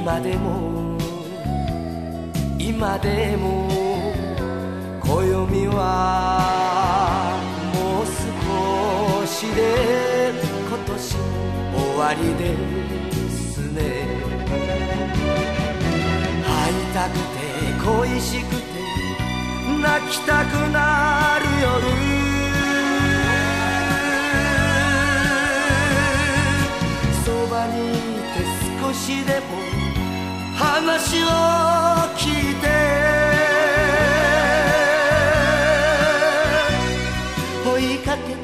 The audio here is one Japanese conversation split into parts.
今でも今でも暦はもう少しで今年終わりですね。会いたくて恋しくて泣きたくなる夜、そばにいて少しでも話を聞いて、追いかけて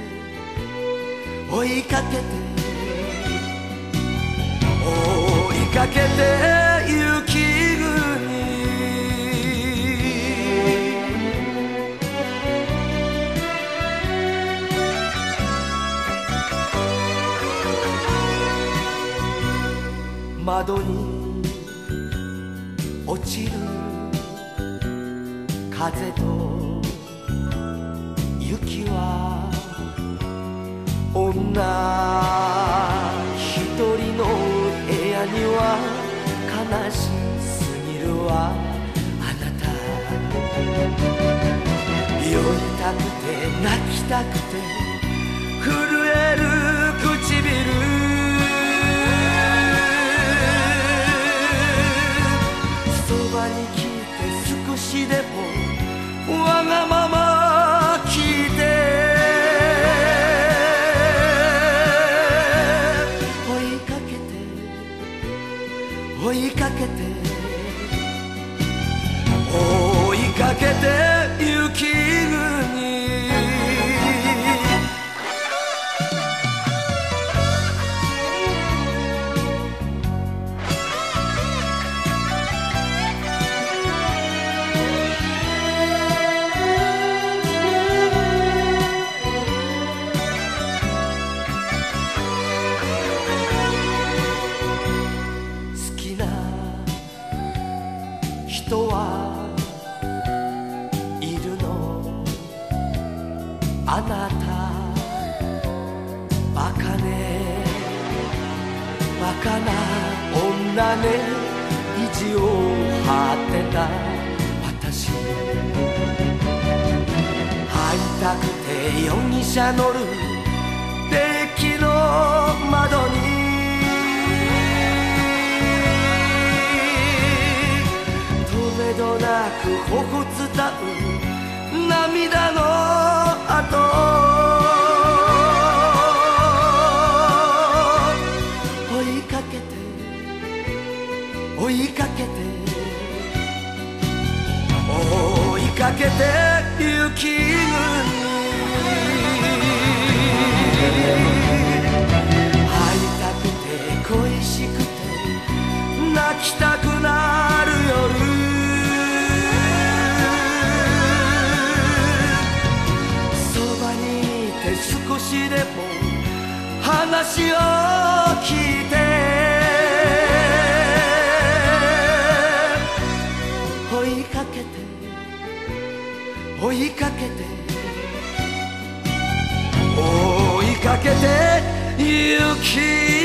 追いかけて追いかけて雪国、窓に落ちる風と雪は女一人の部屋には悲しすぎるわ。あなた酔いたくて泣きたくて震える唇、少しでもわがまま聞いて、追いかけて追いかけて追いかけて雪国、人はいるのあなた、バカねバカな女ね、意地を張ってた私、会いたくて容疑者乗るデッキの窓にどなく頬伝う涙の跡、追いかけて追いかけて追いかけて雪国、会いたくて恋しくて泣きたくなる夜、少しでも話を聞いて、追いかけて追いかけて追いかけて雪